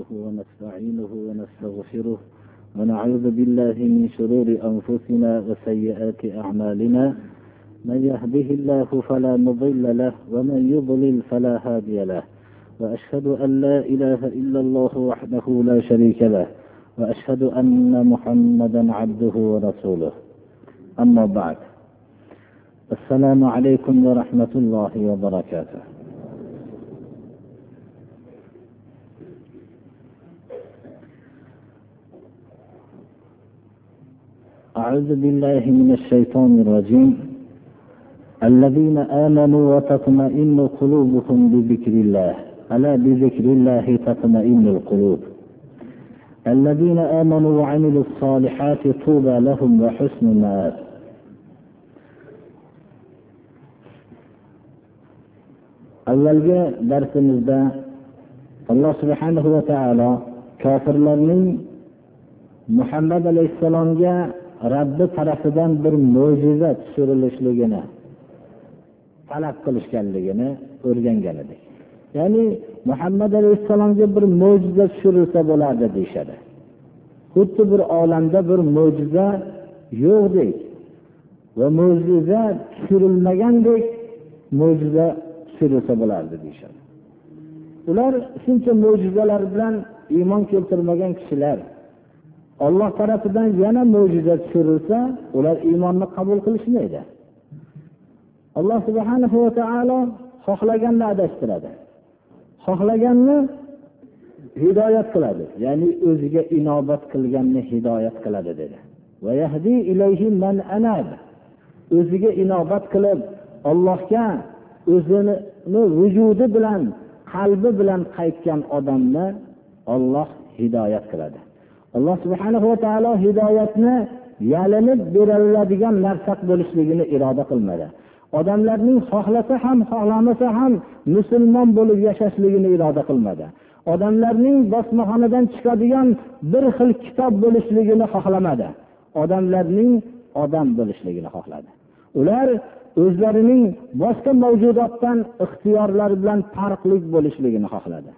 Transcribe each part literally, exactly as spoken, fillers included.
ونستعينه ونستغفره ونعوذ بالله من شرور أنفسنا وسيئات أعمالنا. من يهده الله فلا مضل له ومن يضلل فلا هادي له. وأشهد أن لا إله إلا الله وحده لا شريك له وأشهد أن محمدا عبده ورسوله. أما بعد، السلام عليكم ورحمة الله وبركاته. أعوذ بالله من الشيطان الرجيم. الذين آمنوا وتطمئن قلوبهم بذكر الله ألا بذكر الله تطمئن القلوب. الذين آمنوا وعملوا الصالحات طوبى لهم وحسن مآب. avvalgi darsimizda Alloh subhanahu va taolo kofirlarning Muhammad alayhissalomga Rabbi tarafidan bir mo'jiza tushirilishligini talab qilishganligini o'rgangan edik. Ya'ni Muhammad alayhissalomga bir mo'jiza tushirilsa bo'lardi deyshadi. Xuddi bir olamda bir mo'jiza yo'qdek va mo'jiza tushirilmagandek mo'jiza tushirilsa bo'lardi deyshadi. Ular shuncha mo'jizalar bilan iymon keltirmagan kishilar Alloh tarafidan yana mo'jiza tushirilsa, ular iymonni qabul qilishmaydi. Alloh subhanahu va taolo xohlaganni adashtiradi, xohlaganni hidoyat qiladi, ya'ni o'ziga inobat qilganni hidoyat qiladi dedi. Va yahdi ilayhi man anab. O'ziga inobat qilib Allohga o'zini vujudi bilan, qalbi bilan qaytgan odamni Alloh hidoyat qiladi. Alloh subhanahu va taolo hidoyatni yalinib beriladigan narsa bo'lishligini iroda qilmadi. Odamlarning xohlasa ham, xohlamasa ham musulmon bo'lib yashashligini iroda qilmadi. Odamlarning bosmaxonadan chiqadigan bir xil kitob bo'lishligini xohlamadi. Odamlarning odam bo'lishligini xohladi. Ular o'zlarining boshqa mavjudotdan ixtiyorlari bilan farqli bo'lishligini xohladi.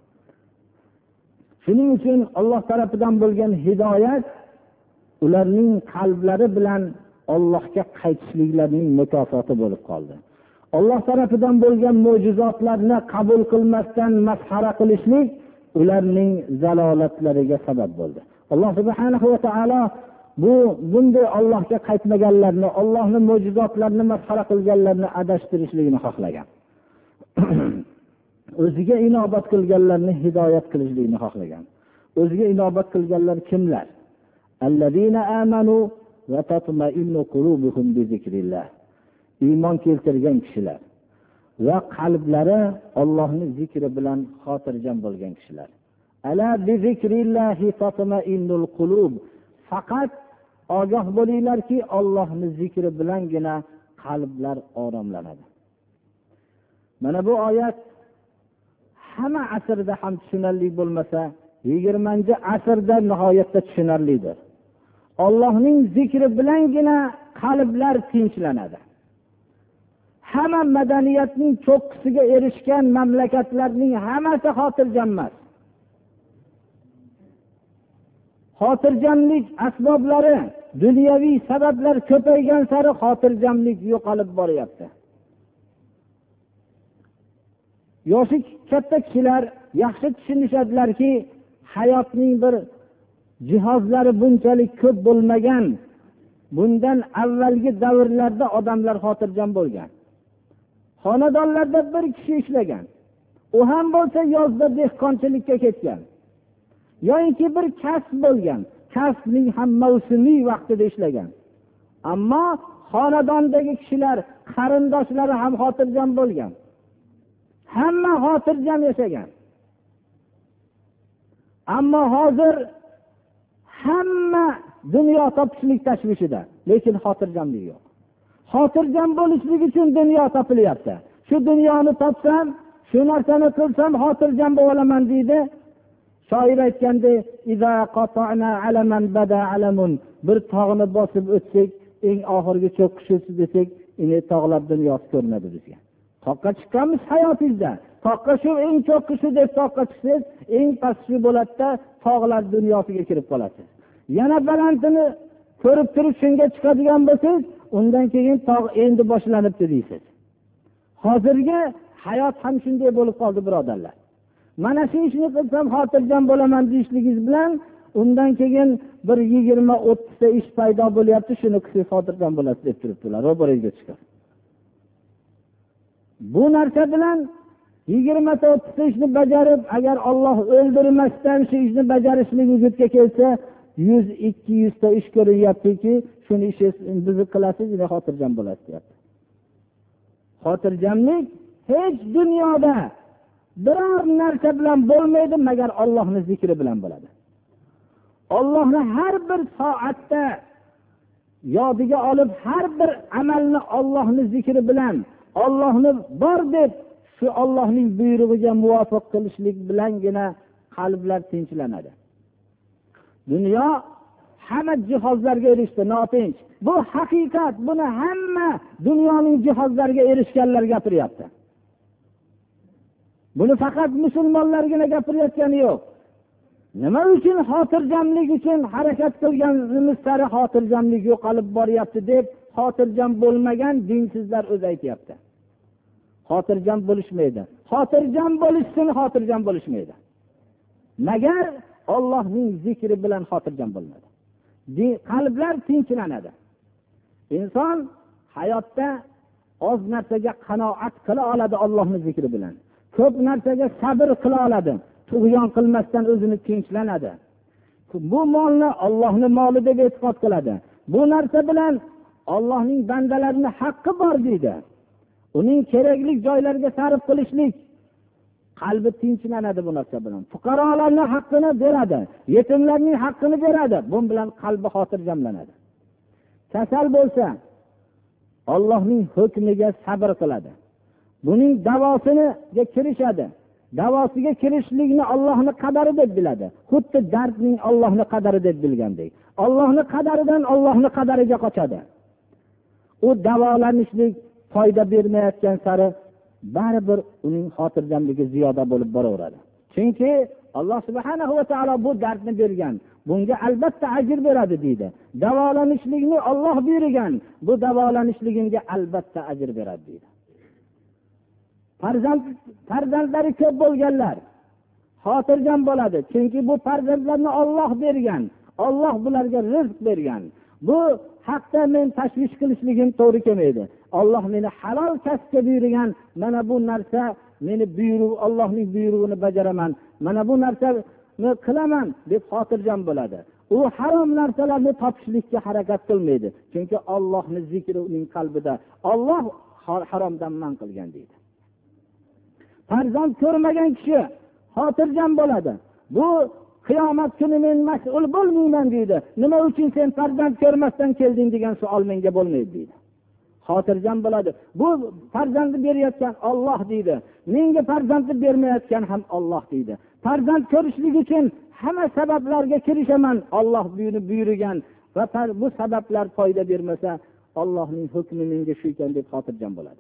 Shuning uchun Alloh tarafidan bo'lgan hidoyat ularning qalblari bilan Allohga qaytishliklarining mukofoti bo'lib qoldi. Alloh tarafidan bo'lgan mo'jizotlarni qabul qilmasdan masxara qilishlik ularning zalolatlariga sabab bo'ldi. Alloh subhanahu va taolo bu bunday Allohga qaytmaganlarni, Allohning mo'jizotlarini masxara qilganlarni adashtirishligini xohlagan. O'ziga inobat qilganlarni hidoyat qilishligini xohlagan. O'ziga inobat qilganlar kimlar? Allazina amanu va tatma'innu qulubuhum bi zikrillah. Iymon keltirgan kishilar va qalblari Allohning zikri bilan xotirjam bo'lgan kishilar. Ala bi zikrillahi tatma'innul qulub. Faqat ogoh bo'linglarki, Allohning zikri bilangina qalblar oromlanadi. Mana bu oyat hamma asrda ham tushunarli bo'lmasa, yigirmanchi asrda nihoyatda tushunarlidir. Allohning zikri bilangina qalblar tinchlanadi. Hamma madaniyatning cho'qqisiga erishgan mamlakatlarning hammasi xotirjam emas. Xotirjamlik asboblari, dunyoviy sabablar ko'paygan sari xotirjamlik yo'qolib boryapti. Yoshi katta kishilar yaxshi tushunishadilarki, hayotning bir jihozlari bunchalik ko'p bo'lmagan, bundan avvalgi davrlarda odamlar xotirjam bo'lgan. Xonadonlarda bir kishi ishlagan. U ham bo'lsa yozda dehqonchilikka ketgan. Yoki bir kasb bo'lgan. Kasbning ham mavsumiy vaqtida ishlagan. Ammo xonadondagi kishilar, qarindoshlari ham xotirjam bo'lgan. Hamma xotirjam yashagan. Ammo hozir hamma dunyo topishlik tashvishida, lekin xotirjamlik yo'q. Xotirjam bo'lishlik uchun dunyo topilyapti. Shu dunyoni topsam, shu narsani qilsam xotirjam bo'laman deydi. Shoir aytgandek, "Iza qata'na alaman bada alamun." Bir tog'ni bosib o'tsak, eng oxirgi cho'qqishi desak, ine tog'lar dunyosi ko'rinadi bizga. toqqa chiqqanmiz hayotingizda. Toqqa shu eng cho'qqi shu deb toqqa chiqsangiz, eng past shu bo'ladida tog'lar dunyosiga kirib qolasiz. Yana balandini ko'rib turib shunga chiqadigan bo'lsangiz, undan keyin tog' endi boshlanibdi deysiz. Hozirgi hayot ham shunday bo'lib qoldi, birodarlar. Mana shu ishni qilsam xotirjam bo'laman deyishligingiz bilan undan keyin bir yigirma o'ttiz ta ish paydo bo'lyapti, shuni qilsangiz xotirjam bo'lasiz deb turibdilar, ro'baringizga chiqib. Bu narsa bilan yigirma ta o'ttiz ta ishni bajarib, agar Alloh o'ldirmasdan shu ishni bajarishlik vujudga kelsa, yuz ikki yuz ta ish ko'ryaptiki, shuni ishingizni bizni qilasiz, yine xotirjam bo'lasiz deyapti. Xotirjamlik hech dunyoda biror narsa bilan bo'lmaydi, magar Allohning zikri bilan bo'ladi. Allohni har bir soatda yodiga olib, har bir amalni Allohning zikri bilan, Allohni bor deb shu Allohning buyrug'iga muvofiq qilishlik bilangina qalblar tinchlanadi. Dunyo hamma jihozlarga erishdi, notinch. Bu haqiqat. Buni hamma dunyoning jihozlariga erishganlar gapiryapti. Buni faqat musulmonlargina gapirayotgani yo'q. Nima uchun xotirjamlik uchun harakat qilganimiz sari xotirjamlik yo'qolib boryapti deb xotirjam bo'lmagan dinsizlar o'zi aytayapti. Xotirjam bo'lishmaydi. Xotirjam bo'lishsin, xotirjam bo'lishmaydi. Magar Allohning zikri bilan xotirjam bo'ladi. Qalblar tinchlanadi. Inson hayotda oz narsaga qanoat qila oladi Allohning zikri bilan. Ko'p narsaga sabr qila oladi. Tug'yon qilmasdan o'zini tinchlanadi. Bu molni Allohning moli deb e'tiqod qiladi. Bu narsa bilan Allohning bandalarining haqqi bor deydi. Uning kerakli joylariga sarf qilishlik qalbi tinchlanadi bu narsa bilan. Fuqarolarning haqqini beradi, yetimlarning haqqini beradi. Bu bilan qalbi xotirjamlanadi. Kasal bo'lsa, Allohning hukmiga sabr qiladi. Buning davosiniga kirishadi. Davosiga kirishlikni Allohning qadari deb biladi. Xuddi dardning Allohning qadari deb bilgandek. Allohning qadaridan Allohning qadariga qochadi. U davolanishlik foyda bermayotgan sari baribir uning xotirjamligi ziyoda bo'lib boraveradi. Chunki Alloh subhanahu va taolo bu dardni bergan. Bunga albatta ajr beradi deydi. Davolanishlikni Alloh buyurgan. Bu davolanishligimga albatta ajr beradi deydi. Farzand farzandlari ko'p bo'lganlar xotirjam bo'ladi. Chunki bu farzandlarni Alloh bergan. Alloh bularga rizq bergan. Bu haqda men tashvish qilishligim to'g'ri kelmaydi. Alloh meni halol kasbga buyurgan. Mana bu narsa meni buyruq, Allohning buyrug'ini bajaraman. Mana bu narsani qilaman deb xotirjam bo'ladi. U harom narsalarni topishlikka harakat qilmaydi. Chunki Allohning zikri uning qalbida. Alloh haromdan man qilgan deydi. Farzand ko'rmagan kishi xotirjam bo'ladi. Bu qiyomat kuni men mas'ul bo'lmayman deydi. Nima uchun sen farzand ko'rmasdan kelding degan savol menga bo'lmaydi deydi. Xotirjam bo'ladi. Bu farzandni berayotgan Alloh deydi. Menga farzandni bermayotgan ham Alloh deydi. Farzand ko'rishlik uchun hamma sabablarga kirishaman. Alloh buni buyurgan va bu sabablar foyda bermasa, Allohning hukmi menga shu ekan deb xotirjam bo'ladi.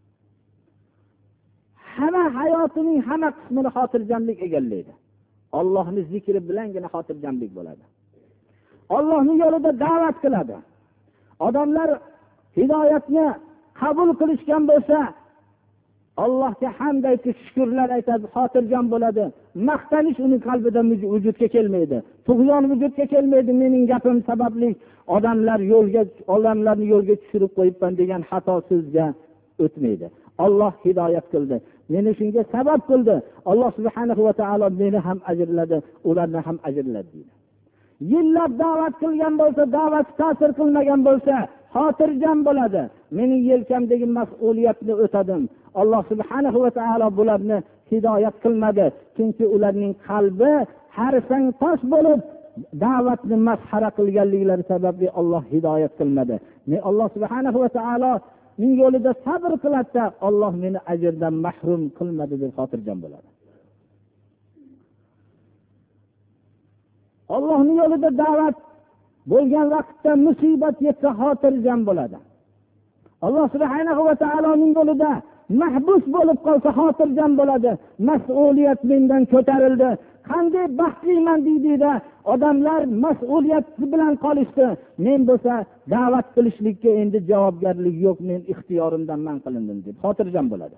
Hamma hayotining hamma qismini xotirjamlik egallaydi. Allohning zikri bilangina xotirjamlik bo'ladi. Allohning yo'lida da'vat qiladi. Odamlar hidoyatni qabul qilishgan bo'lsa, Allohga hamd aytib, shukrlar aytadi, xotirjam bo'ladi. Maqtanish uning qalbida vujudga kelmaydi. Tug'yon vujudga kelmaydi. Mening gapim sababli odamlar yo'lga, odamlarni yo'lga tushirib qo'yibman degan xato so'zga o'tmaydi. Alloh hidoyat qildi. Meni shunga sabab qildi. Alloh subhanahu va taolo meni ham ajrladi, ularni ham ajrladi deydi. Yillab da'vat qilgan bo'lsa, da'vat ta'sir qilmagan bo'lsa, xotirjam bo'ladi. Mening yelkamdagi mas'uliyatni o'tadim. Alloh subhanahu va taolo bularni hidoyat qilmadi. Chunki ularning qalbi harsang tosh bo'lib, da'vatni masxara qilganliklari sababli Alloh hidoyat qilmadi. Men Alloh subhanahu va taolo men yo'lida sabr qiladi, Alloh meni ajrdan mahrum qilmadi deb xotirjam bo'ladi. Allohning yo'lida da'vat bo'lgan vaqtda musibat yetsa xotirjam bo'ladi. Alloh subhanahu va taoloning yo'lida mahbus bo'lib qolsa xotirjam bo'ladi. Mas'uliyat mendan ko'tarildi. Qanday baxtliman deydi-da, odamlar mas'uliyat bilan qolishdi. Men bo'lsa da'vat qilishlikka endi javobgarlik yo'q, men ixtiyorimdan man qilindim deb xotirjam bo'ladi.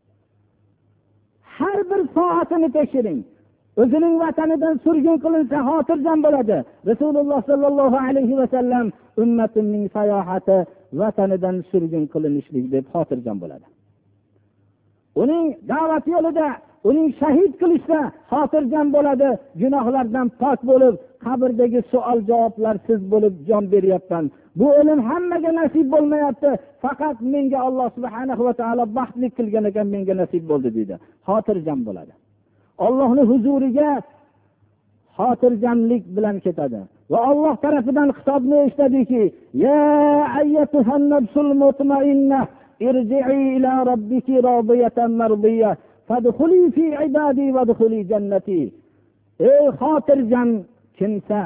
Har bir soatini tekshiring. O'zining vatanidan surgun qilinsa xotirjam bo'ladi. Rasululloh sallallohu alayhi va sallam ummatimning sayohati vatanidan surgun qilinishlik deb xotirjam bo'ladi. Uning da'vat yo'lida uning shahid qilishsa xotirjam bo'ladi. Gunohlardan pok bo'lib, qabrdagi savol javoblarsiz bo'lib jon beryapman. Bu o'lim hammaga nasib bo'lmayapti. Faqat menga Alloh subhanahu va taolo baxtli qilgan ekan, menga nasib bo'ldi deydi. Xotirjam bo'ladi. Allohning huzuriga xotirjamlik bilan ketadi. Va Alloh tarafidan xitobni eshitadiki: "Ya ayyatuhan nafsul mutmainnah, irji'i ila robbiki radiyatan mardiyah, fadkhuli fi ibadi wadkhuli jannati." Ey xotirjam kimsa,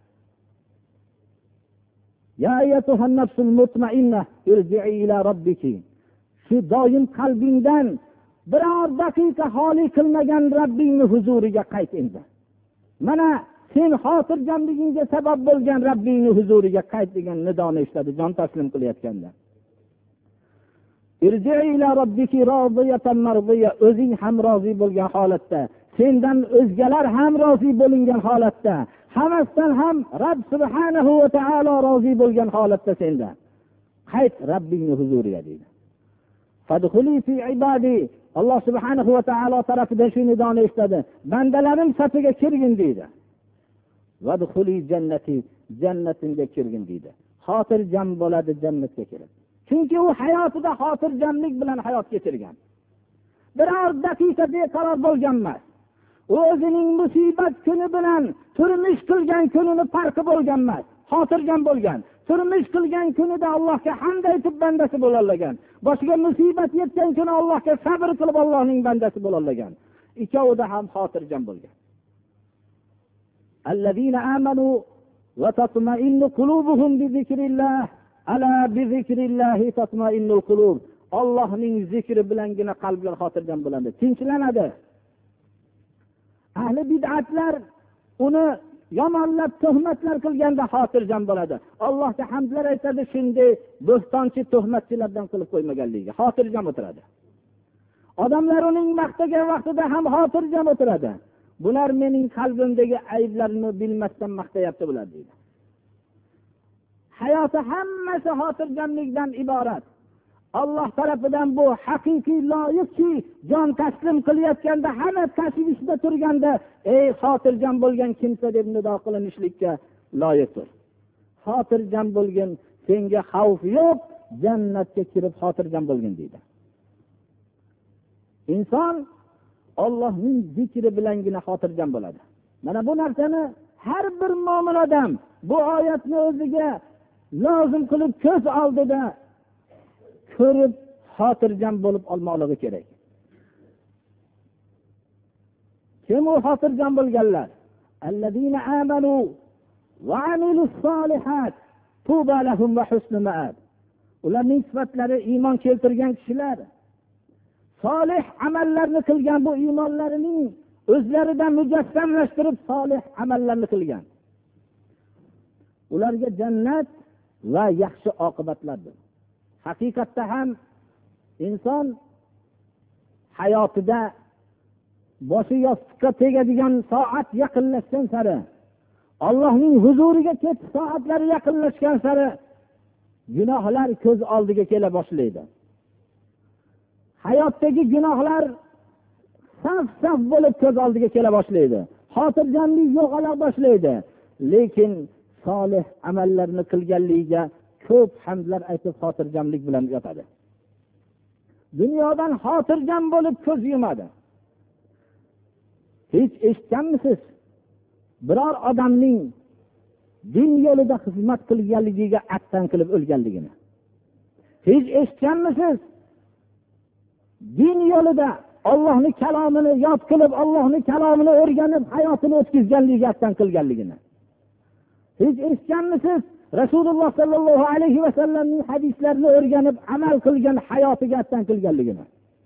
ya ayyatuhan nafsul mutmainnah irji'i ila robbiki, shu doim qalbingdan biror daqiqa xoli qilmagan Rabbingning huzuriga qayt endi. Mana sen xotirjamligingga sabab bo'lgan Rabbingning huzuriga qayt degan nidoni eshitadi jon taslim qilayotganda. Irji'i ila robbiki radiyatan mardiyah, o'zing ham rozi bo'lgan holatda, sendan o'zgalar ham rozi bo'lingan holatda, hammasidan ham Rabb subhanahu va taolo rozi bo'lgan holatda senda qayt Rabbingning huzuriga deydi. Fadkhuli fi ibadi, Alloh subhanahu va taolo tarafidan shu nidoni eshitadi. Bandalarim safiga kirgin deydi. Vadkhuli jannati, jannatimga kirgin deydi. Xotirjam bo'ladi jannatga kirib. Chunki u hayotida xotirjamlik bilan hayot kechirgan. Biror daqiqa beqaror bo'lgan emas. U o'zining musibat kuni bilan turmush qilgan kunini farqi bo'lgan emas. Xotirjam bo'lgan. Turmush qilgan kunida Allohga hamd aytib bandasi bo'la olgan. Boshqa musibat yetgan kuni Allohga sabr qilib Allohning bandasi bo'la olgan. Ikkovida ham xotirjam bo'lgan. Allazina amanu va tatma'innu qulubuhum bi zikrillah, ala bi zikrillah tatma'innul qulub. Allohning zikri bilangina qalblar xotirjam bo'ladi, tinchlanadi. Ahli bid'atlar uni yomonlab tuhmatlar qilganda xotirjam bo'ladi. Allohga hamdlar aytadi, shunday bo'xtonchi tuhmatchilardan qilib qo'ymaganligiga xotirjam o'tiradi. Odamlar uning maqtagan vaqtida ham xotirjam o'tiradi. Bular mening qalbimdagi ayblarni bilmasdan maqtayapti bular deydi. Hayoti hammasi xotirjamlikdan iborat. Alloh tarafidan bu haqiqiy loyiqki, jon taslim qilayotganda, hamma tashvishda turganda, ey xotirjam bo'lgan kimsa deb nido qilinishlikka loyiqdir. Xotirjam bo'lgin, senga xavf yo'q, jannatga kirib xotirjam bo'lgin deydi. Inson Allohning zikri bilangina xotirjam bo'ladi. Mana bu narsani har bir mo'min odam bu oyatni o'ziga lozim qilib ko'z oldida ko'rib xotirjam bo'lib olmoqligi kerak. Kim u xotirjam bo'lganlar? Allazina amanu va amilus solihat tuba lahum va husnu ma'ab. Ularning sifatlari iymon keltirgan kishilar, solih amallarni qilgan, bu iymonlarining o'zlaridan mujassamlashtirib solih amallarni qilgan. Ularga jannat va yaxshi oqibatlardir. Haqiqatda ham inson hayotida boshi yostiqqa tegadigan soat yaqinlashgan sari, Allohning huzuriga ketish soatlari yaqinlashgan sari gunohlar ko'z oldiga kela boshlaydi. Hayotdagi gunohlar saf-saf bo'lib ko'z oldiga kela boshlaydi. Xotirjamlik yo'qola boshlaydi. Lekin solih amallarni qilganligiga ko'p hamdlar aytib xotirjamlik bilan yotadi. Dunyodan xotirjam bo'lib ko'z yumadi. Hech eshitganmisiz? Biror odamning din yo'lida xizmat qilganligiga attan qilib o'lganligini? Hech eshitganmisiz? Din yo'lida Allohning kalomini yod qilib, Allohning kalomini o'rganib, hayotini o'tkazganligiga attan qilganligini? Hech eshitganmisiz? Rasululloh sallallohu alayhi va sallamning hadislarini o'rganib amal qilgan hayotiga attan qilganligini?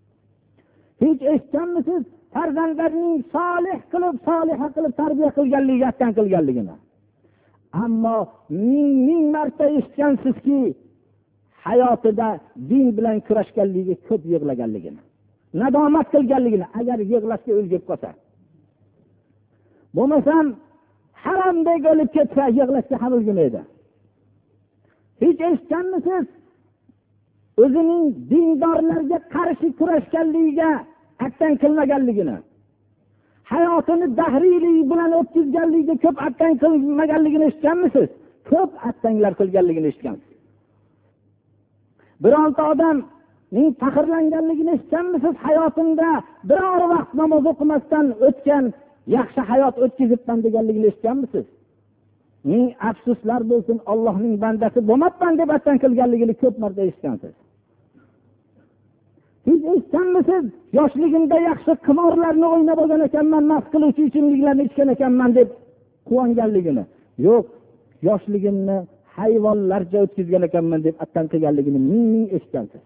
hech eshitganmisiz farzandlarning solih qilib soliha qilib tarbiya qilganligi attan qilganligini? Ammo ming ming marta eshitgansizki hayotida din bilan kurashganligi, ko'p yig'laganligini, nadomat qilganligini. Agar yig'lashga ulgib qolsa, bo'lmasam haromdek o'lib ketsa yig'lashga ham ulgurmaydi. Hech eshitganmisiz o'zining dindorlarga qarshi kurashganligiga attan qilmaganligini, hayotini dahriylik bilan o'tkazganligiga ko'p attan qilmaganligini eshitganmisiz? Ko'p attanglar qilganligini eshitgansiz. Bironta odamning faxrlanganligini eshitganmisiz? Hayotimda biror vaqt namoz o'qimasdan o'tgan yaxshi hayot o'tkazibman deganligini eshitganmisiz? Ming afsuslar bo'lsin, Allohning bandasi bo'lmabman deb attan qilganligini ko'p marta eshitgansiz. Siz eshitganmisiz? Yoshligimda yaxshi qimorlarni o'ynab olgan ekanman, mast qiluvchi ichimliklarni ichgan ekanman deb quvonganligini. Yo'q, yoshligimni hayvonlarcha o'tkazgan ekanman deb attan qilganligini ming ming eshitgansiz.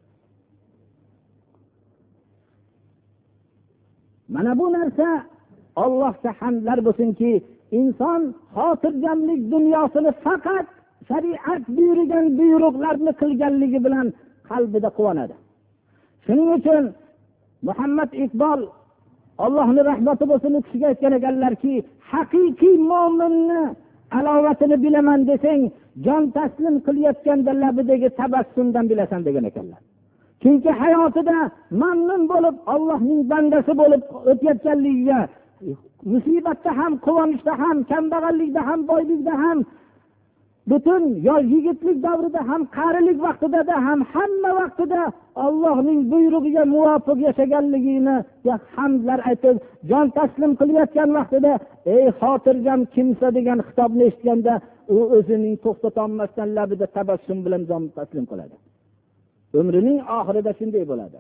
Mana bu narsa Allohga hamdlar bo'lsinki, inson xotirjamlik dunyosini faqat shariat buyurgan buyruqlarni qilganligi bilan qalbida quvonadi. Shuning uchun Muhammad Iqbol, Allohning rahmati bo'lsin, u kishiga aytgan ekanlarki, haqiqiy mo'minni alovatini bilaman desang, jon taslim qilayotganda labidagi tabassumdan bilasan degan ekanlar. Chunki hayotida mamnun bo'lib, Allohning bandasi bo'lib o'tayotganligiga, musibatda ham, quvonchda ham, kambag'allikda ham, boylikda ham, butun yosh yigitlik davrida ham, qarilik vaqtida ham, hamma vaqtida Allohning buyrug'iga muvofiq yashaganligini hamdlar aytib, jon taslim qilayotgan vaqtida ey xotirjam kimsa degan xitobni eshitganda u o'zining to'xtata olmasdan labida tabassum bilan jon taslim qiladi. Umrining oxirida shunday bo'ladi.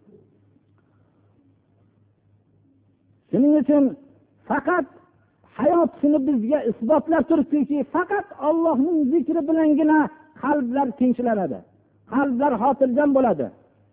Shuning uchun faqat hayot shuni bizga isbotlab turibdiki, faqat Allohning zikri bilangina qalblar tinchlanadi, qalblar xotirjam bo'ladi.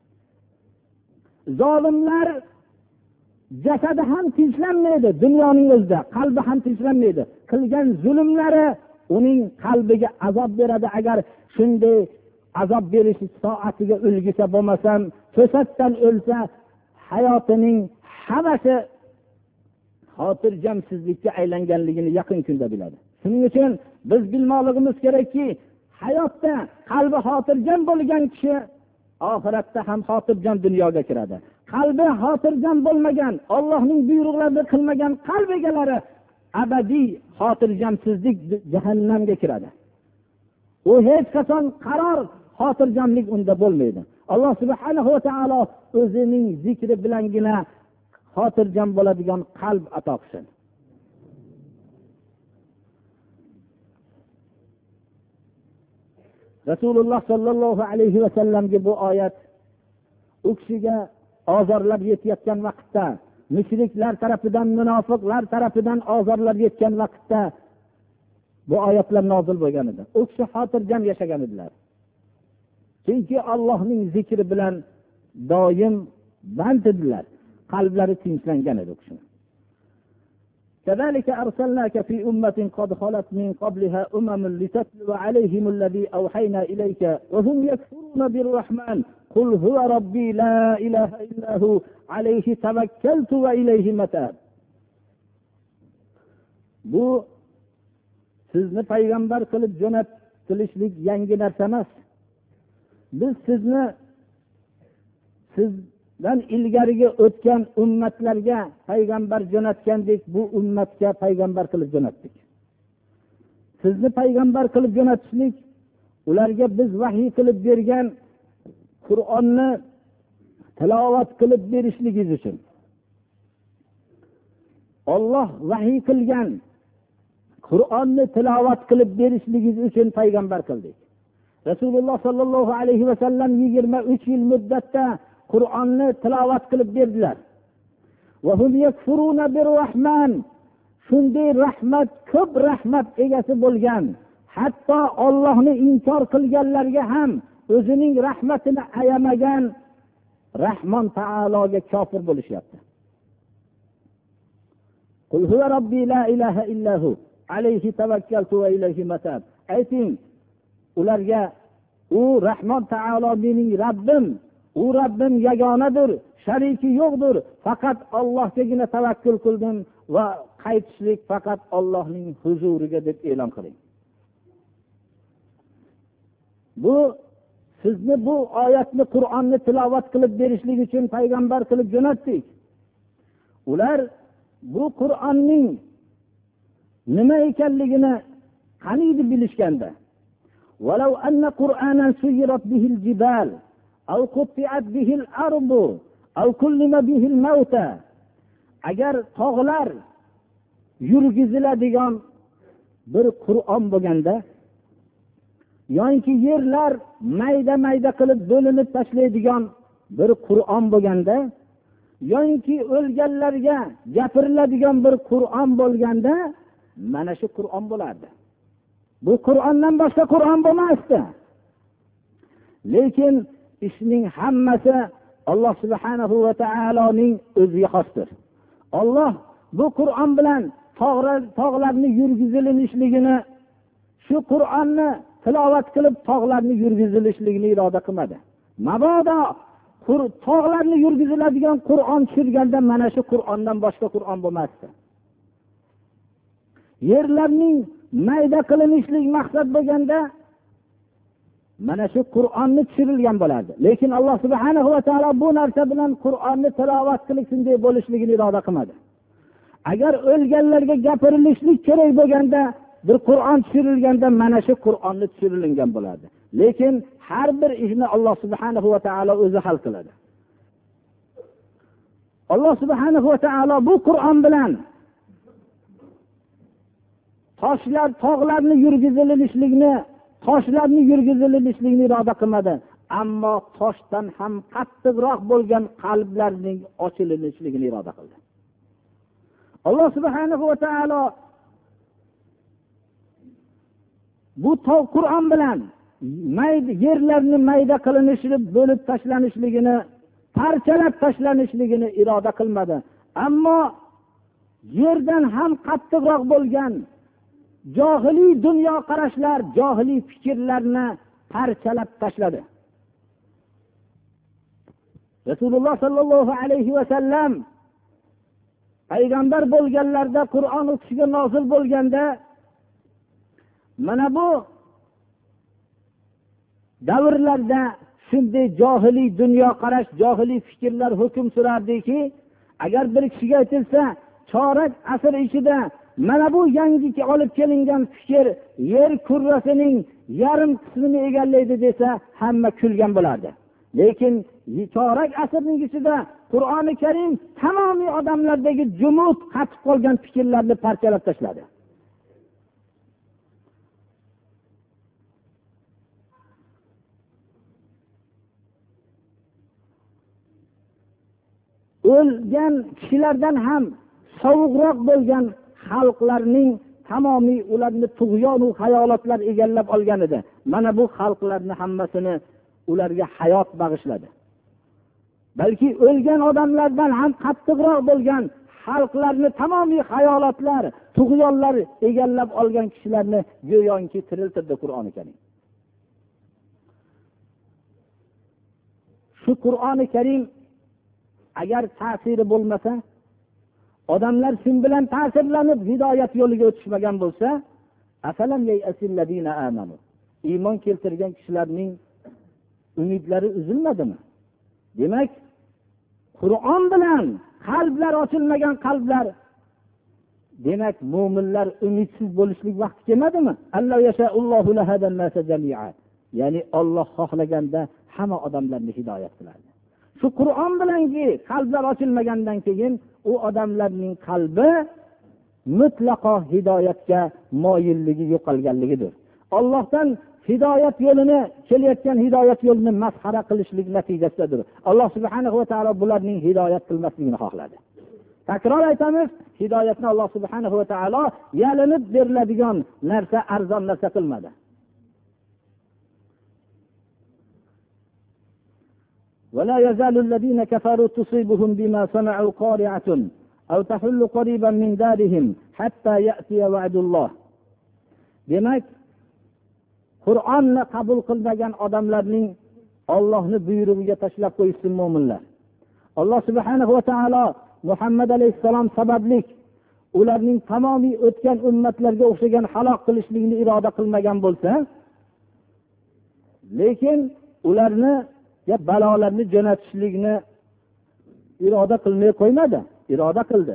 Zolimlar jasadi ham tinchlanmaydi, dunyoning o'zida qalbi ham tinchlanmaydi. Qilgan zulmlari uning qalbiga azob beradi. Agar shunday azob berish soatiga ulgisa bo'lmasam, to'satdan o'lsa, hayotining hammasi xotirjamsizlikka aylanganligini yaqin kunda biladi. Shuning uchun biz bilmoqligimiz kerakki, hayotda qalbi xotirjam bo'lgan kishi oxiratda ham xotirjam dunyoga kiradi. Qalbi xotirjam bo'lmagan, Allohning buyruqlarini qilmagan qalb egalari abadiy xotirjamsizlik jahannamga kiradi. U hech qachon qaror xotirjamlik unda bo'lmaydi. Alloh subhanahu va taolo o'zining zikri bilangina xotirjam bo'ladigan qalb ato qilsin. Rasululloh sallallohu alayhi va sallamga bu oyat u kishiga ozorlar yetayotgan vaqtda, mushriklar tarafidan, munofiqlar tarafidan ozorlar yetgan vaqtda bu oyatlar nozil bo'lgan edi. U kishi xotirjam yashagan edilar. Chunki Allohning zikri bilan doim band edilar. Qalblari tinchlangan edi u kishi. كذلك أرسلناك في أمة قد خلت من قبلها أمم لتتلو عليهم الذي أوحينا إليك وهم يكفرون بالرحمن قل هو ربي لا إله إلا هو عليه توكلت وإليه متاب. Bu sizni payg'ambar qilib jo'natilishlik yangi narsa emas. Biz sizni sizdan ilgariga o'tgan ummatlarga payg'ambar jo'natgandek bu ummatga payg'ambar qilib jo'natdik. Sizni payg'ambar qilib jo'natishlik ularga biz vahiy qilib bergan Qur'onni tilovat qilib berishligingiz uchun. Alloh vahiy qilgan Qur'onni tilovat qilib berishligingiz uchun payg'ambar qildik. Rasululloh sallallohu alayhi va sallam yigirma uch yil muddatda Qur'onni tilovat qilib berdilar. Va hum yakfuruna bir-rahman. Shunday rahmat, ko'p rahmat egasi bo'lgan, hatto Allohni inkor qilganlarga ham o'zining rahmatini ayamagan Rahmon taologa kofir bo'lishyapti. Qul huva robbi la ilaha illahu alayhi tavakkaltu va ilayhi matab. Ayting ularga, u Rahmon taolo mening Rabbim, u Rabbim yagonadir, shariki yo'qdir, faqat Allohgagina tavakkul qildim va qaytishlik faqat Allohning huzuriga deb e'lon qiling. Bu sizni bu oyatni, Qur'onni tilovat qilib berishlik uchun payg'ambar qilib jo'natdik. Ular bu Qur'onning nima ekanligini qaniydi bilishganda, "Walau anna Qur'anan suyirat bihil jibal aw qutti'at bihil ardu aw kullima bihil mauta." Agar tog'lar yurgiziladigan bir Qur'on bo'lganda, yoki yerlar mayda-mayda qilib bo'linib tashlaydigan bir Qur'on bo'lganda, yoki o'lganlarga gapiriladigan bir Qur'on bo'lganda, mana shu Qur'on bo'lardi. Bu Qur'ondan boshqa Qur'on bo'lmasdi. Lekin ishning hammasi Alloh subhanahu va taoloning o'ziga xosdir. Alloh bu Qur'on bilan tog'larni yurgizilishligini, shu Qur'onni tilovat qilib tog'larni yurgizilishligini iroda qilmadi. Mabodo tog'larni yurgiziladigan Qur'on tushirganda mana shu Qur'ondan boshqa Qur'on bo'lmasdi. Yerlarning mayda qilinishlik maqsad bo'lganda mana shu Qur'onni tushirilgan bo'lardi. Lekin Alloh subhanahu va taolo bu narsa bilan Qur'onni tilovat qilib shunday bo'lishligini iroda qilmadi. Agar o'lganlarga gapirilishlik kerak bo'lganda bir Qur'on tushirilganda mana shu Qur'onni tushirilgan bo'lardi. Lekin har bir ishni Alloh subhanahu va taolo o'zi hal qiladi. Alloh subhanahu va taolo bu Qur'on bilan toshlar, tog'larni yurgizilishlikni, toshlarni yurgizilishlikni iroda qilmadi. Ammo toshdan ham qattiqroq bo'lgan qalblarning ochilishligini iroda qildi. Alloh subhanahu va taolo bu Qur'on bilan mayda yerlarni mayda qilinishib, bo'lib tashlanishligini, parchalab tashlanishligini iroda qilmadi. Ammo yerdan ham qattiqroq bo'lgan johiliy dunyo qarashlar, johiliy fikrlarni parchalab tashladi. Rasululloh sallallohu alayhi va sallam payg'ambar bo'lganlarda, Qur'on o'qishga nozil bo'lganda, mana bu davrlarda shunday johiliy dunyo qarash, johiliy fikrlar hukm surardiki, agar bir kishiga aytilsa, chorak asr ichida mana bu yangi olib kelingan fikr yer kurrasining yarim qismini egallaydi desa, hamma kulgan bo'lardi. Lekin chorak asrning ichida Qur'oni Karim tamomiy odamlardagi jumud qatib qolgan fikrlarni parchalab tashladi. O'lgan kishilardan ham sovuqroq bo'lgan xalqlarning tamomiy ularni tug'yon va hayolotlar egallab olgan edi. Mana bu xalqlarning hammasini ularga hayot bag'ishladi. Balki o'lgan odamlardan ham qattiqroq bo'lgan xalqlarni tamomiy hayolotlar, tug'yonlar egallab olgan kishilarni go'yoki tiriltirdi Qur'oni Karim. Shu Qur'oni Karim agar ta'siri bo'lmasa, odamlar shun bilan ta'sirlanib hidoyat yo'liga o'tishmagan bo'lsa, afalam yayasillazina amanu, iymon keltirgan kishilarning umidlari uzilmadimi? Demak, Qur'on bilan qalblar ochilmagan qalblar, demak mu'minlar umidsiz bo'lishlik vaqti kelmadimi? Alloh yasha'ullohu lahadan nasa jami'a. Ya'ni Alloh xohlaganda hamma odamlarni hidoyat qiladi. Shu Qur'on bilanki qalblar ochilmagandan keyin u odamlarning qalbi mutlaqo hidoyatga moyilligi yo'qolganligidir. Allohdan hidoyat yo'lini, kelayotgan hidoyat yo'lini masxara qilishlik natijasidir. Alloh subhanahu va taolo bularning hidoyat qilmasligini xohladi. Takror aytamiz, hidoyatni Alloh subhanahu va taolo yalinib beriladigan narsa, arzon narsa qilmadi. ولا يزال الذين كفروا تصيبهم بما صنعوا قارعة أو تحل قريبا من دارهم حتى يأتي وعد الله. demak Qur'onni qabul qilmagan odamlarning Allohning buyrug'iga tashlab qo'ysin mu'minlar. Alloh subhanahu va taolo Muhammad alayhisalom sababli ularning tamomiy o'tgan ummatlarga o'xshagan halok qilishlikni iroda qilmagan bo'lsa, lekin ularni balolarni jo'natishlikni iroda qilmay qo'ymadi, iroda qildi.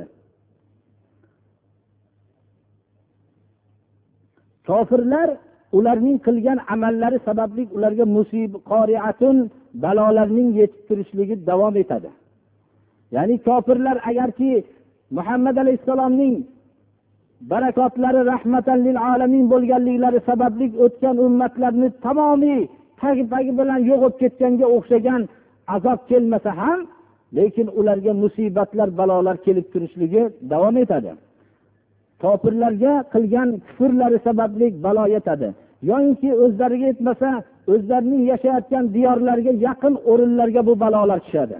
Kofirlar ularning qilgan amallari sababli ularga musibat, qoriatun, balolarning yetib kirishligi davom etadi. Ya'ni kofirlar agarki Muhammad alayhisalomning barakotlari rahmatan lil alamin bo'lganliklari sababli o'tgan ummatlarni tamomiy tagi-tagi bilan yo'qib ketganga o'xshagan azob kelmasa ham, lekin ularga musibatlar, balolar kelib turishligi davom etadi. Kofirlarga qilgan kufrlari sababli balo yetadi. Yo'inki o'zlariga yetmasa, o'zlarining yashayotgan diyorlarga yaqin o'rinlarga bu balolar tushadi.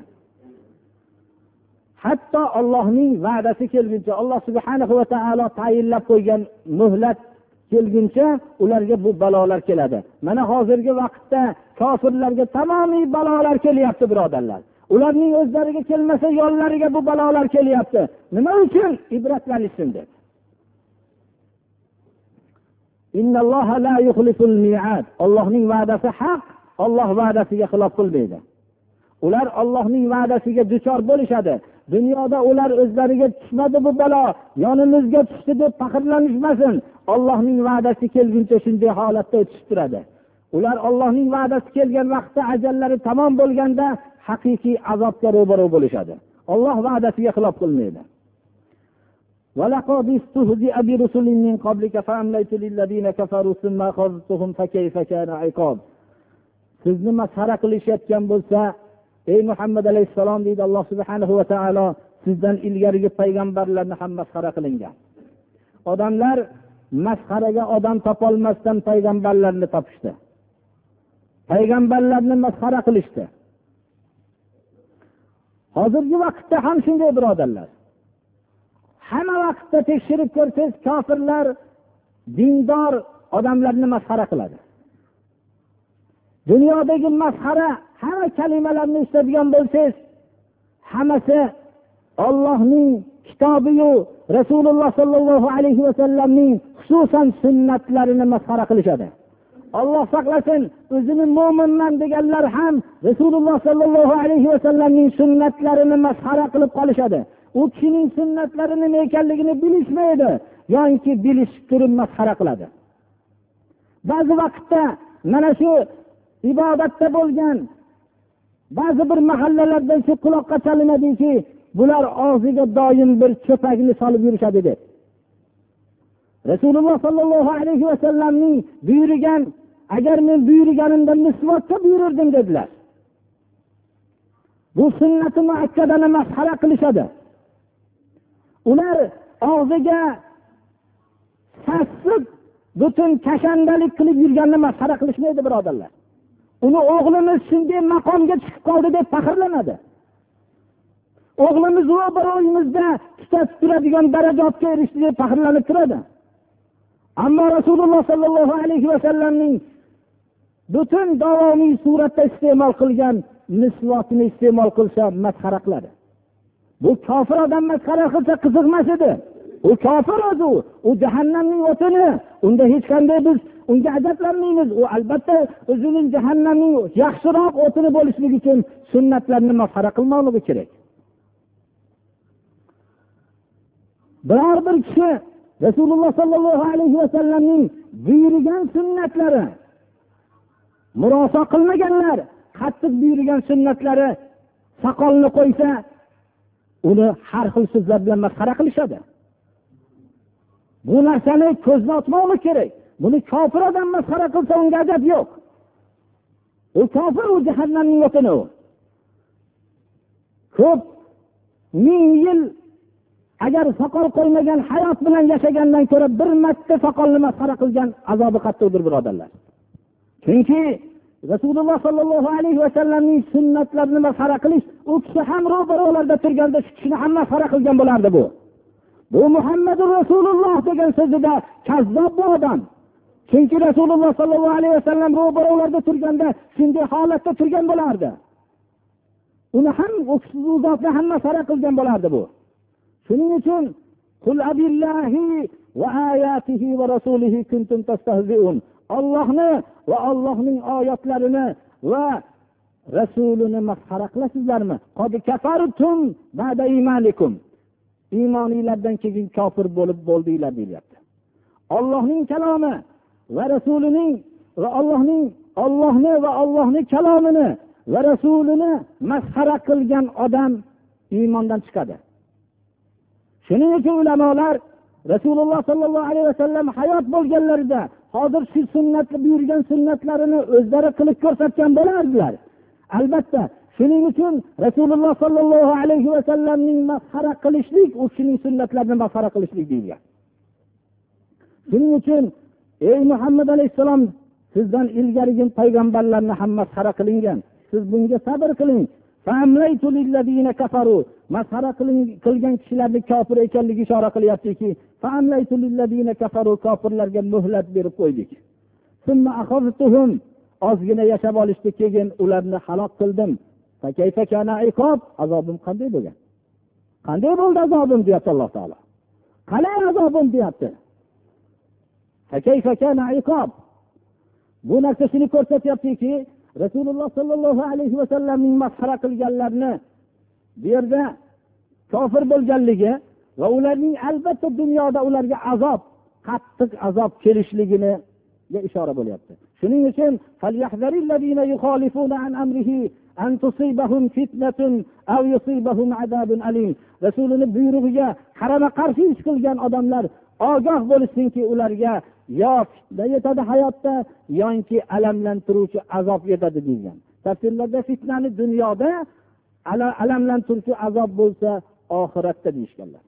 Hatto Allohning va'dasi kelguncha, Alloh subhanahu va taolo tayinlab qo'ygan muhlat kelguncha ularga bu balolar keladi. Mana hozirgi vaqtda kofirlarga tamomiy balolar kelyapti, birodarlar. Ularning o'zlariga kelmasa, yo'llariga bu balolar kelyapti. Nima uchun? Ibratlanishsin deb. Innalloha la yuxliful mi'ad. Allohning va'dasi haq, Alloh va'dasiga xilof qilmaydi. Ular Allohning va'dasiga duchor bo'lishadi. Dunyoda ular o'zlariga tushmadi bu balo, yonimizga tushdi deb faxrlanishmasin. Allohning va'dasi kelguncha shunday holatda o'tib turadi. Ular Allohning va'dasi kelgan vaqtda ajallari tamom bo'lganda haqiqiy azobga ro'baro bo'lishadi. Alloh va'dasiga xilof qilmaydi. وَلَقَدِ اسْتُهْزِئَ بِرُسُلٍ مِّن قَبْلِكَ فَأَمْلَيْتُ لِلَّذِينَ كَفَرُوا ثُمَّ أَخَذْتُهُمْ فَكَيْفَ كَانَ عِقَابِ. Sizni masxara qilishayotgan bo'lsa, ey Muhammad alayhisalom, deydi Alloh subhanahu va taolo, sizdan ilgarigi payg'ambarlarni ham masxara qilingan. Odamlar masxaraga odam topolmasdan payg'ambarlarni topishdi. Payg'ambarlarni masxara qilishdi. Hozirgi vaqtda ham shunday, birodarlar. Hamma vaqtda tekshirib ko'rsangiz, kofirlar dindor odamlarni masxara qiladi. Dunyodagi masxara, hamma kalimalarni eshitadigan bo'lsangiz, hammasi Allohning kitobi-yu Rasululloh sallallohu alayhi va sallamning xususan sunnatlarini masxara qilishadi. Alloh saqlasin, o'zini mu'minman deganlar ham Rasululloh sallallohu alayhi va sallamning sunnatlarini masxara qilib qolishadi. U kishining sunnatlari nima ekanligini bilishmaydi, yoki bilishib turib masxara qiladi. Ba'zi vaqtda mana shu ibodatda bo'lgan ba'zi bir mahallalardan shu quloqqa chalinadiki, bular og'ziga doim bir cho'pakni solib yurishadi deb. Rasululloh sallallohu alayhi va sallamning buyurgan, agar men buyurganimda misvotga buyururdim dedilar. Bu sunnati muakkadani masxara qilishadi. Ular og'ziga sassiq butun kashandalik qilib yurganni masxara qilishmaydi, birodarlar. Uni o'g'limiz shunday maqomga chiqib qoldi deb faxrlanadi. O'g'limiz ro'baro'yimizda tutatib turadigan darajatga erishdi deb faxrlanib turadi. Ammo Rasululloh sallallohu alayhi va sallamning butun davomiy suratda iste'mol qilgan misvotni iste'mol qilsa masxara qiladi. Bu kofir odam masxara qilsa qiziqmas edi. U kofir o'zi, u jahannamning o'tini. Unda hech qanday biz unga ajablanmaymiz. U albatta o'zining jahannamning yaxshiroq o'tini bo'lishligi uchun sunnatlarni masxara qilmoqligi kerak. Biror bir kishi Rasululloh sallallohu alayhi va sallamning buyurgan sunnatlari murosa qilmaganlar, qattiq buyurgan sunnatlari soqolni qo'ysa, uni har xil so'zlar bilan masxara qilishadi. Bu narsani ko'zga otmoqlik kerak. Buni kofir odam masxara qilsa unga ajab yo'q. U kofir, u jahannamning o'tini. Ko'p ming yil agar soqol qo'ymagan hayot bilan yashagandan ko'ra bir marta soqolni masxara qilgan azobi qattiqdir, birodarlar. Chunki rasululloh sollallohu alayhi vasallamning sunnatlarini masxara qilish, u kishi ham ro'barolarda turganda shu kishini ham masxara qilgan bo'lardi. bu bu Muhammad rasululloh degan so'zida kazzob bu odam. Chunki rasululloh sollallohu alayhi vasallam ro'barolarda turganda shunday holatda turgan bo'lardi. uni ham u zotni ham masxara qilgan bo'lardi bu. Shuning uchun qul abillahi va ayatihi va rasulihi kuntum tastahzi'un. Allohni va Allohning oyatlarini va rasulini masxara qilasizlarmi? Qad kafartum ba'da imanikum. Iymoningizdan keyin kofir bo'lib bo'ldinglar deyapti. Allohning kalomi va rasulining va Allohning Allohni va Allohning kalomini va rasulini masxara qilgan odam iymondan chiqadi. Shuning uchun ulamolar Rasululloh sollallohu alayhi vasallam hayot bo'lganlarida hozir shu sunnatni buyurgan sunnatlarini o'zlari qilib ko'rsatgan bo'lardilar. Albatta, shuning uchun Rasululloh sollallohu alayhi vasallamning masxara qilishlik, u kishining sunnatlarini masxara qilishlik deyilgan. Shuning uchun ey Muhammad alayhisalom, sizdan ilgarigi payg'ambarlarni ham masxara qilingan. Siz bunga sabr qiling. Fa'amlaytu lillazina kafaru. Masxara qilgan kishilarning kofir ekanligi ishora qilyaptiki, fa'amlaytu lillazina kafaru, kofirlarga muhlat berib qo'ydik. Summa akhadtuhum, ozgina yashab olishdi, keyin ularni halok qildim. Fa kayfa kana iqob, azobim qanday bo'lgan? Qanday bo'ldi azobim deyapti Alloh taolo. Qalay azobim deyapti. Fa kayfa kana iqob. Bu narsa shuni ko'rsatyaptiki, Rasululloh sollallohu alayhi vasallamning masxara qilganlarni bu yerda kofir bo'lganligi va ularning albatta dunyoda ularga azob, qattiq azob kelishligini ishora bo'lyapti. Shuning uchun falyahzarillazina yukhalifuna an amrihi an tusibahum fitnatun aw yusibahum azabun alim. Rasulining buyrug'iga qarama qarshi ish qilgan odamlar ogoh bo'lsinki, ularga yo fitna yetadi hayotda, yoki alamlantiruvchi azob yetadi degan. Tafsirlarda fitnani dunyoda, alamlantiruvchi azob bo'lsa oxiratda deyishganlar.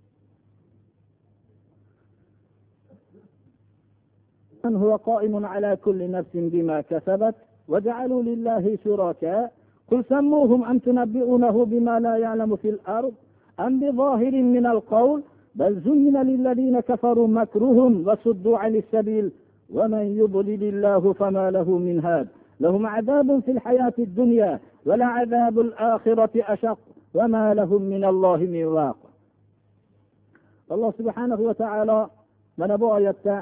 Man huwa qa'imun ala kulli nafsin bima kasabat wa ja'alu lillahi shuraka qul sammuhum am tunabbi'unahu bima la ya'lamu fil ard am bi zahirin min al-qawl bal zuyyina lil ladina kafaru makruhum wa suddu 'anis sabil wa man yudlilillahu fama lahu min had lahum 'adabun fil hayati ad-dunya wa la 'adabul akhirati ashaq wa ma lahum min Allahi min waq. Alloh subhanahu wa ta'ala mana bu oyatda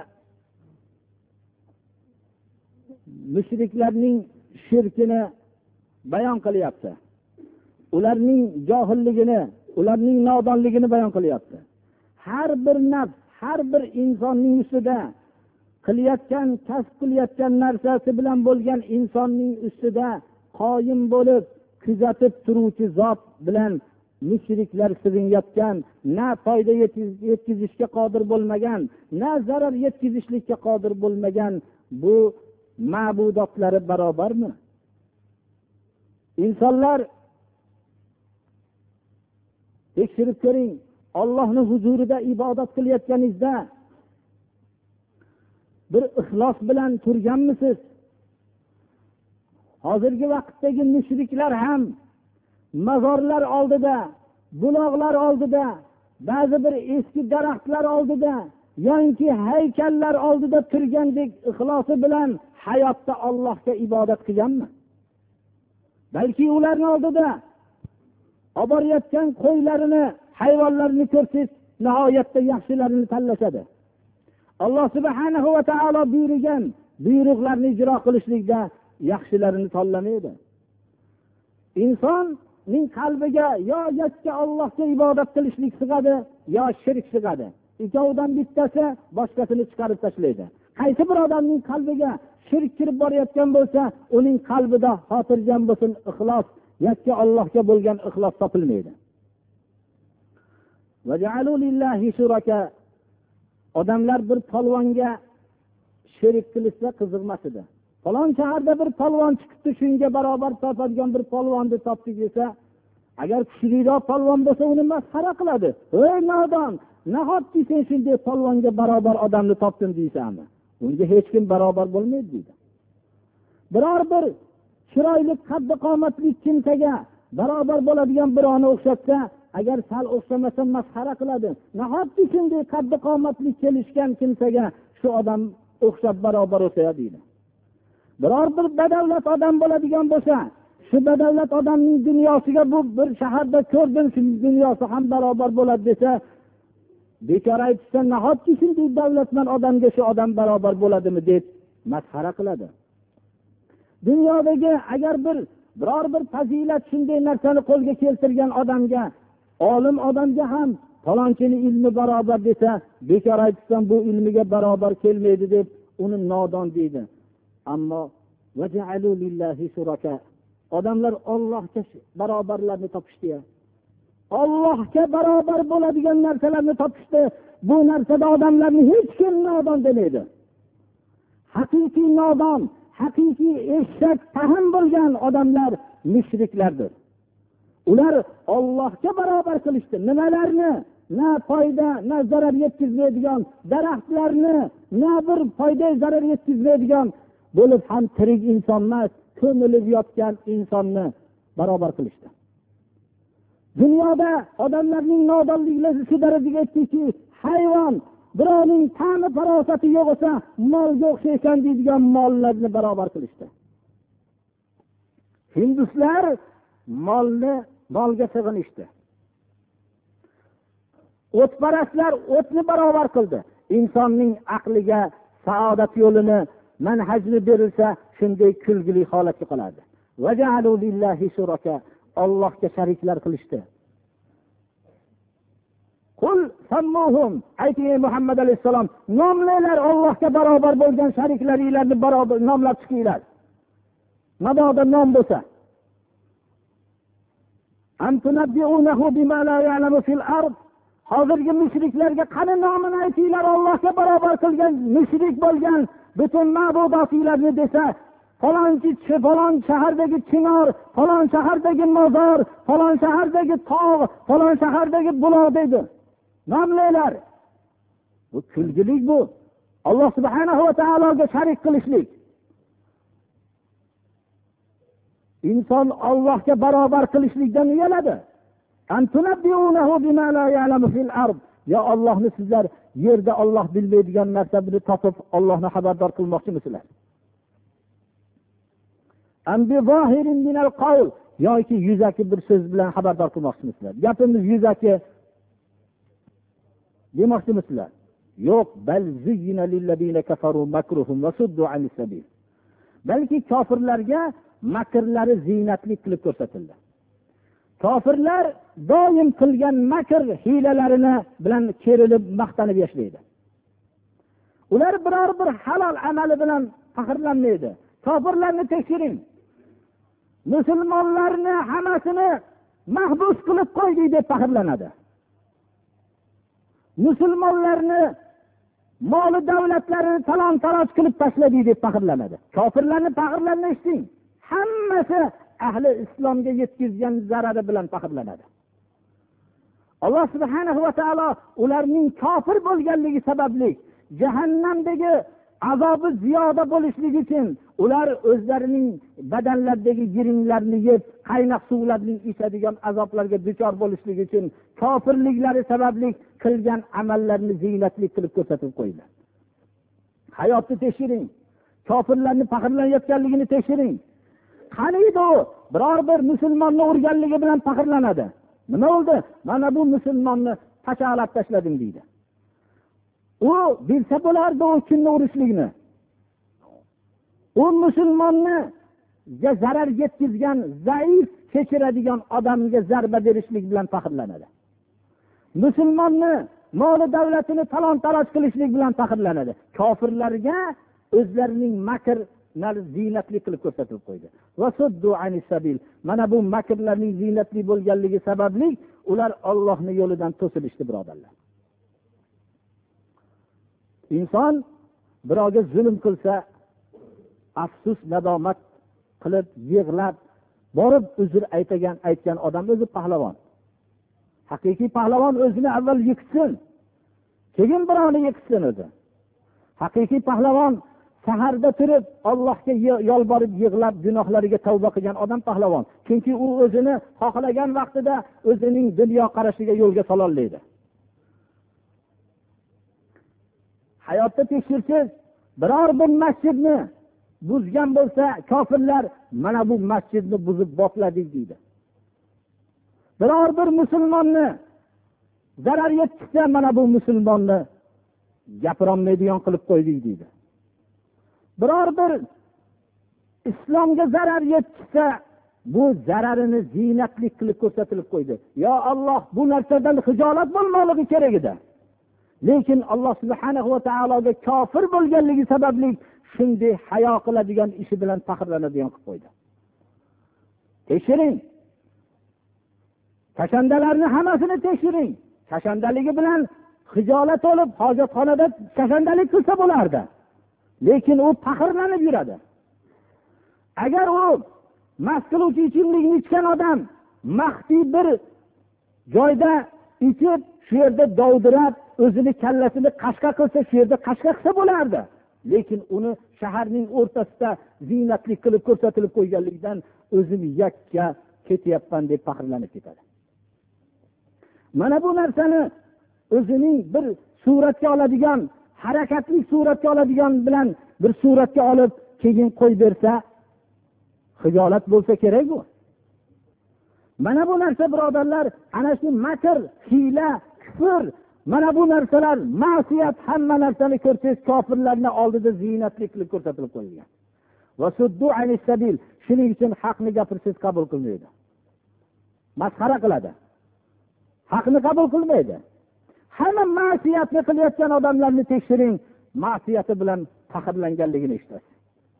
mushriklarning shirkini bayon qilyapti. Ularning johilligini, ularning nodonligini bayon qilyapti. Har bir nafs, har bir insonning ustida qilayotgan, kasb qilayotgan narsasi bilan bo'lgan insonning ustida qoyim bo'lib, kuzatib turuvchi zot bilan mushriklar sirinayotgan, na foyda yetkazishga qodir bo'lmagan, na zarar yetkazishlikka qodir bo'lmagan bu ma'budotlari barobarmi? Insonlar tekshirib ko'ring, Allohning huzurida ibodat qilayotganingizda bir ixlos bilan turganmisiz? Hozirgi vaqtdagi mushriklar ham mazorlar oldida, buloqlar oldida, ba'zi bir eski daraxtlar oldida yoki haykallar oldida turgandek ixlosi bilan hayotda Allohga ibodat qilganmi? Balki ularning oldida oborayotgan qo'ylarini, hayvonlarni ko'rsiz, nihoyatda yaxshilarini tanlashadi. Alloh subhanahu va taolo buyurgan buyruqlarni ijro qilishlikda yaxshilarini tanlamaydi. Insonning qalbiga yo yakka Allohga ibodat qilishlik sig'adi, yo shirk sig'adi. Ikkovidan bittasi boshqasini chiqarib tashlaydi. Qaysi bir odamning qalbiga shirk kirib borayotgan bo'lsa, uning qalbida xotirjam bo'lsin, ixlos, yakka Allohga bo'lgan ixlos topilmaydi. Va ja'alu lillahi shuraka. Odamlar bir polvonga shirk qilishsa qiziqmas edi. Falon shaharda bir polvon chiqibdi, shunga barobar topadigan bir polvonni topdik desa, agar kuchliroq polvon bo'lsa uni masxara qiladi. "Ey nodon, nahotki sen shunday polvonga barobar odamni topding deysanmi?" Unga hech kim barobar bo'lmaydi deydi. biror bir chiroyli qaddi qomatli kimsaga barobar bo'ladigan birovni o'xshatsa, agar sal o'xshamasa masxara qiladi. Nahotki shunday qaddi qomatli kelishgan kimsaga shu odam o'xshab barobar o'tadi deydi. Biror bir badavlat odam bo'ladigan bo'lsa, shu badavlat odamning dunyosiga bu bir shaharda ko'rdim, shu dunyosi ham barobar bo'ladi desa, bekor aytsa, nahotki shunday davlatman odamga shu odam barobar bo'ladimi deb masxara qiladi. Dunyodagi agar bir biror bir fazilat shunday narsani qo'lga keltirgan odamga, olim odamga ham falonchini ilmi barobar desa, bekor aytsam bu ilmiga barobar kelmaydi deb uni nodon deydi. Ammo vaja'alu lillahi shuraka, odamlar Allohga barobarlarni topishdi. Allohga barobar bo'ladigan narsalarni topishdi. Bu narsada odamlarni hech kim nodon demaydi. Haqiqiy nodon, haqiqiy eshak tahm bo'lgan odamlar mushriklardir. Ular Allohga barobar qilishdi. Nimalarni? Na foyda, na zarar yetkazmaydigan daraxtlarni, na bir foyda zarar yetkazmaydigan bo'lib ham tirik inson emas, ko'milib yotgan insonni barobar qilishdi. Dunyoda odamlarning nodonliklari shu darajaga yetdiki, hayvon birovning ta'mi farosati yo'q bo'lsa, molga o'xshaysan deydigan mollarni barobar qilishdi. Hinduslar molni molga sig'inishdi. O'tparastlar o'tni barobar qildi. Insonning aqliga saodat yo'lini, manhajni berilsa, shunday kulgili holatga qoladi. Vaja'alu lillahi shuraka, Allohga shariklar qilishdi. Qul sammuhum, ayting Muhammad alayhisalom, nomlaylar Allohga barobar bo'lgan shariklaringlarni barobar nomlab chiqinglar. Mabodo nom bo'lsa. Antunabbi'unahu bima la ya'lamu fil ard. Hozirgi mushriklarga qani nomini aytinglar, Allohga barobar qilgan mushrik bo'lgan butun ma'budotlarni desa, falonchi falon shahardagi chinor, falon shahardagi mozor, falon shahardagi tog', falon shahardagi buloq deydi. Nomlaylar. Bu kulgilik bu. Alloh subhanahu va taologa sharik qilishlik. Inson Allohga barobar qilishlikdan uyaladi. Antunabbi'unahu bima la ya'lamu fil ard. Ya Allohni sizlar yerda Alloh bilmaydigan narsani topib Allohni xabardor qilmoqchimisizlar? Am bi zohirin min al-qawl, yoki yuzaki bir so'z bilan xabardor qilmoqchimisizlar? Gapimiz yuzaki demoqchimisizlar? Yo'q, bal zuyyina lillazina kafaru makruhum va suddu anis sabil. Balki kofirlarga makrlari ziynatli qilib ko'rsatildi. Kofirlar doim qilgan makr hiylalarini bilan kerilib maqtanib yashaydi. Ular biror bir halol amali bilan faxrlanmaydi. Kofirlarni tekshiring. Musulmonlarni hammasini mahbus qilib qo'ydi deb faxrlanadi. Musulmonlarni mol davlatlarini talon-taroj qilib tashladi deb faxrlanadi. Kofirlarni faxrlarini eshiting. Hammasi ahli islomga yetkazgan zarari bilan faxrlanadi. Alloh subhanahu va taolo ularning kofir bo'lganligi sababli jahannamdagi azobi ziyoda bo'lishligi uchun ular o'zlarining badanlaridagi yiringlarni yeb, qaynoq suvlarning ichadigan azoblarga duchor bo'lishligi uchun kofirliklari sababli qilgan amallarni ziynatli qilib ko'rsatib qo'ydi. Hayotni tekshiring. Kofirlarni faxrlanayotganligini tekshiring. Qaniydi u biror bir musulmonni urganligi bilan faxrlanadi. Nima bo'ldi? Mana bu musulmonni tashqalab tashladim deydi. U bilsa bo'lardi u kimni urishligini. U musulmonni zarar yetkazgan, zaif kechiradigan odamga zarba berishlik bilan faxrlanadi. Musulmonni mol davlatini talon-taroj qilishlik bilan faxrlanadi. Kofirlarga o'zlarining makr ziynatli qilib ko'rsatib qo'ydi. Va suddu anis sabil. Mana bu makrlarning ziynatli bo'lganligi sababli ular Allohning yo'lidan to'silishdi, birodarlar. Inson birovga zulm qilsa, afsus, nadomat qilib, yig'lab, borib uzr aytgan, aytgan odam o'zi pahlavon. Haqiqiy pahlavon o'zini avval yiqitsin, keyin birovni yiqitsin o'zi. Haqiqiy pahlavon saharda turib Allohga yolborib yig'lab gunohlariga tavba qilgan odam pahlavon. Chunki u o'zini xohlagan vaqtida o'zining dunyo qarashiga yo'lga sola oladi. Hayotda tekshirsiz, biror bir masjidni buzgan bo'lsa, kofirlar mana bu masjidni buzib bopladik deydi. Biror bir musulmonni zarar yetkazsa, mana bu musulmonni gapirolmaydigan qilib qo'ydik deydi. Biror bir islomga zarar yetkazsa, bu zararini ziynatli qilib ko'rsatilib qo'ydi. Yo Alloh, bu narsadan hijolat bo'lmoqligi kerak edi. Lekin Alloh subhanahu va taologa kofir bo'lganligi sababli shunday hayo qiladigan ishi bilan faxrlanadigan qilib qo'ydi. Tekshiring. Kashandalarni hammasini tekshiring. Kashandaligi bilan hijolat olib hojatxonada kashandalik qilsa bo'lardi. Lekin u faxrlanib yuradi. Agar u mast qiluvchi ichimlikni ichgan odam maxfiy bir joyda ichib, shu yerda dovdirab, o'zini kallasini qashqa qilsa, shu yerda qashqa qilsa bo'lardi. Lekin uni shaharning o'rtasida ziynatli qilib ko'rsatilib qo'yganligidan o'zim yakka ketyapman deb faxrlanib ketadi. Mana bu narsani o'zining bir suratga oladigan, harakatli suratga oladigan bilan bir suratga olib keyin qo'yib bersa, hijolat bo'lsa kerak bu. Mana bu narsa birodarlar, ana shu makr, hiyla, kufr, mana bu narsalar, ma'siyat, hamma narsani ko'rsangiz kofirlarning oldida ziynatli qilib ko'rsatilib qo'yilgan. Va suddu anis sabil, shuning uchun haqni gapirsiz qabul qilmaydi. Masxara qiladi. Haqni qabul qilmaydi. Hamma ma'siyatni qilayotgan odamlarni tekshiring, ma'siyati bilan faxrlanganligini eshitasiz.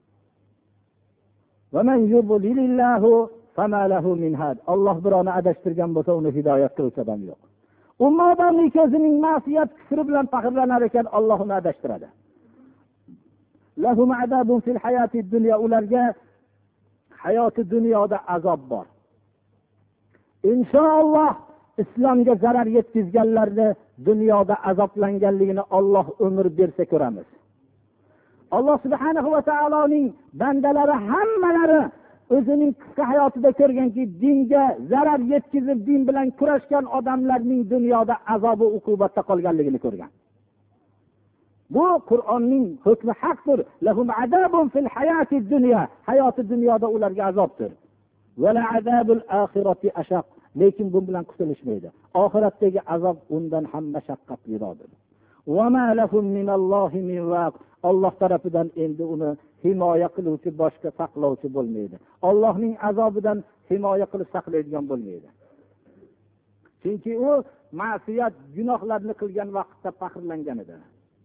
Va man yudlilillahu fama lahu min had. Alloh birovni adashtirgan bo'lsa, uni hidoyat qiluvchi odam yo'q. Ummadning o'zining ma'siyat kufri bilan faxrlanar ekan, Alloh uni adashtiradi. Lahum azabun fil hayati dunya, ularga hayoti dunyoda azob bor. Inshaalloh islomga zarar yetkazganlarni dunyoda azoblanganligini Alloh umr bersa ko'ramiz. Alloh subhanahu va taoloning bandalari hammalari o'zining qisqa hayotida ko'rganki, dinga zarar yetkazib din bilan kurashgan odamlarning dunyoda azobi uqubatda qolganligini ko'rgan. Bu Qur'onning hukmi haqdir. Lahum azabun fil hayati dunya, hayoti dunyoda ularga azobdir. Va la azabul oxirati ashaq. Lekin bu bilan qutulishmaydi. Oxiratdagi azob undan ham mashaqqatliroqdir. Va ma lahum minallohi min waq. Alloh tarafidan endi uni himoya qiluvchi, boshqa saqlovchi bo'lmaydi. Allohning azobidan himoya qilib saqlaydigan bo'lmaydi. Chunki u ma'siyat, gunohlarni qilgan vaqtda faxrlangan edi.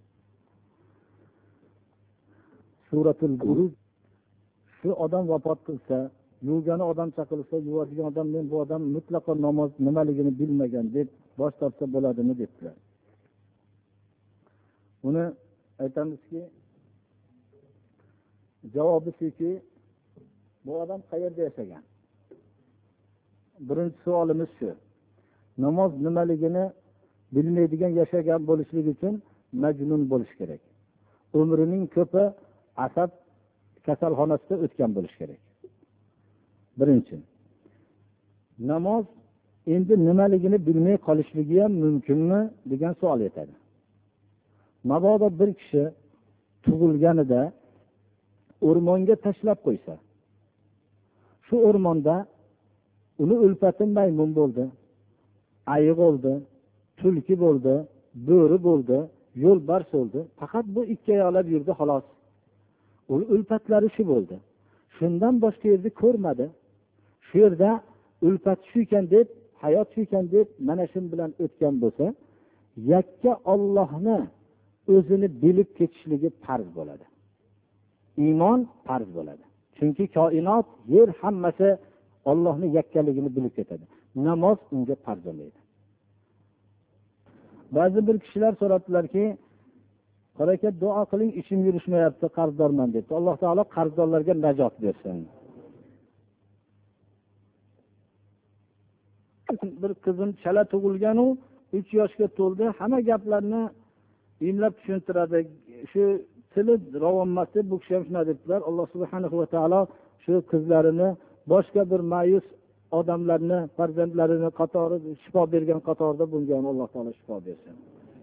Suratul Buruj. Shu odam vafot qilsa, yuvgani odam chaqilsa, yuvadigan odam, men bu odam mutlaqo namoz nimaligini bilmagan deb bosh tortsa bo'ladimi dedilar. Uni aytamizki, javobi shuki, bu odam qayerda yashagan? Birinchi savolimiz shu. Namoz nimaligini bilmaydigan yashagan bo'lishligi uchun majnun bo'lish kerak. Umrining ko'pi asab kasalxonasida o'tgan bo'lish kerak. Birinchi. Namoz endi nimaligini bilmay qolishligi ham mumkinmi degan savol yetadi. Mabodo bir kishi tug'ilganida o'rmonga tashlab qo'ysa, shu o'rmonda uni ulfati maymun bo'ldi, ayiq bo'ldi, tulki bo'ldi, bo'ri bo'ldi, yo'lbars bo'ldi. Faqat bu ikkiyoqlab yurdi xolos. U ulfatlari shu bo'ldi. Shundan boshqa yerda ko'rmadi. Shu yerda ulfat shu ekan deb, hayot shu ekan deb mana shu bilan o'tgan bo'lsa, yakka Allohni o'zini bilib ketishligi farz bo'ladi. Iymon farz bo'ladi. Chunki koinot, yer hammasi Allohning yakkaligini bilib ketadi. Namoz unga farz bo'lmaydi. Ba'zi bir kishilar so'radilarki, qaraka duo qiling, ishim yurishmayapti, qarzdorman deb. Alloh taolo qarzdorlarga najot bersin. Bir qizim chala tug'ilgan, uch yoshga to'ldi. Hamma gaplarni imlab tushuntiradi. Shu tili ravonmasi, bu kishi ham shunday debdilar. Alloh subhanahu va taolo shu qizlarini boshqa bir ma'yus odamlarni farzandlarini qatori shifo bergan qatorida bunga ham Alloh taolo shifo bersin.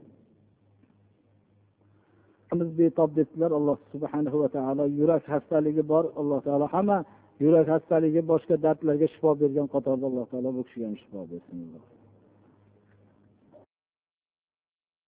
Biz betob debdilar. Alloh subhanahu va taolo yurak xastaligi bor. Alloh taolo hamma yurak xastaligi, boshqa dardlarga shifo bergan qatorida Alloh taolo bu kishiga ham shifo bersin.